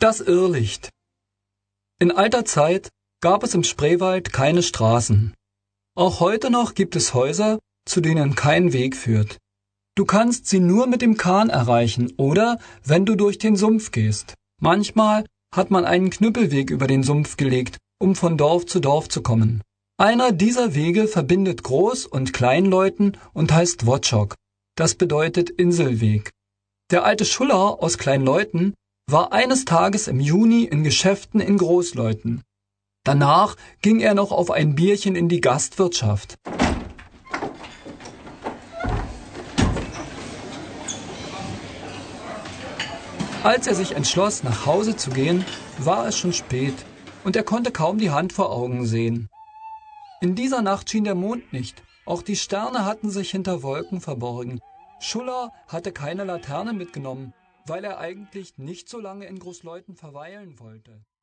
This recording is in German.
Das Irrlicht. In alter Zeit gab es im Spreewald keine Straßen. Auch heute noch gibt es Häuser, zu denen kein Weg führt. Du kannst sie nur mit dem Kahn erreichen oder wenn du durch den Sumpf gehst. Manchmal hat man einen Knüppelweg über den Sumpf gelegt, um von Dorf zu Dorf zu kommen. Einer dieser Wege verbindet Groß- und Kleinleuten und heißt Wotschok. Das bedeutet Inselweg. Der alte Schuller aus Kleinleuten war eines Tages im Juni in Geschäften in Großleuten. Danach ging er noch auf ein Bierchen in die Gastwirtschaft. Als er sich entschloss, nach Hause zu gehen, war es schon spät und er konnte kaum die Hand vor Augen sehen. In dieser Nacht schien der Mond nicht, auch die Sterne hatten sich hinter Wolken verborgen. Schuller hatte keine Laterne mitgenommen, weil er eigentlich nicht so lange in Großleuten verweilen wollte.